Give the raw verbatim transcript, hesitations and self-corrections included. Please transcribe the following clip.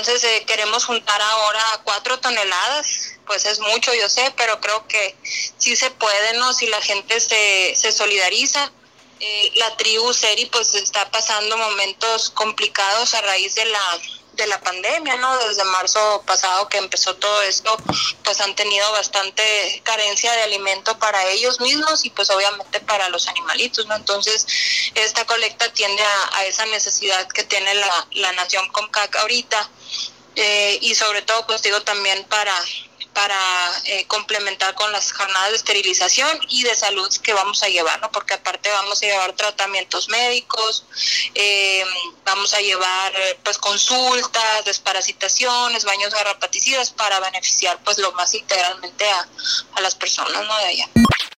Entonces eh, queremos juntar ahora cuatro toneladas, pues es mucho, yo sé, pero creo que sí se puede, ¿no? Si la gente se, se solidariza. Eh, la tribu Seri pues está pasando momentos complicados a raíz de la de la pandemia, ¿no? Desde marzo pasado que empezó todo esto, pues han tenido bastante carencia de alimento para ellos mismos y pues obviamente para los animalitos, ¿no? Entonces esta colecta atiende a, a esa necesidad que tiene la, la nación Comcac ahorita, eh, y sobre todo pues digo también para para eh, complementar con las jornadas de esterilización y de salud que vamos a llevar, ¿no? Porque aparte vamos a llevar tratamientos médicos, eh, vamos a llevar pues consultas, desparasitaciones, baños garrapaticidas para beneficiar pues lo más integralmente a, a las personas, ¿no? De allá.